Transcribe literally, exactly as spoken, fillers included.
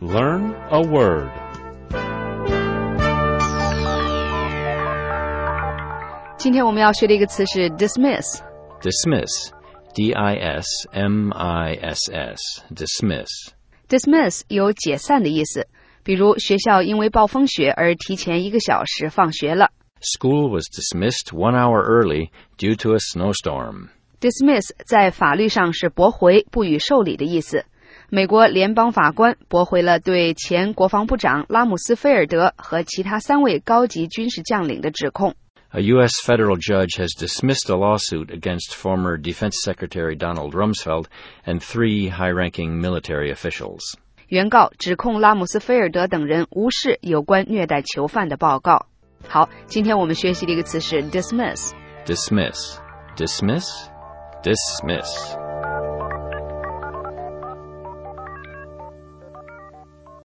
Learn a word. 今天我们要学的一个词是 dismiss. Dismiss. D I S M I S S. Dismiss. Dismiss 有解散的意思，比如学校因为暴风雪而提前一个小时放学了。 School was dismissed one hour early due to a snowstorm. Dismiss 在法律上是驳回、不予受理的意思。美国联邦法官驳回了对前国防部长拉姆斯菲尔德和其他三位高级军事将领的指控。 A U S federal judge has dismissed a lawsuit against former Defense Secretary Donald Rumsfeld and three high-ranking military officials. 原告指控拉姆斯菲尔德等人无视有关虐待囚犯的报告。好，今天我们学习的一个词是 dismiss. Dismiss. Dismiss. Dismiss.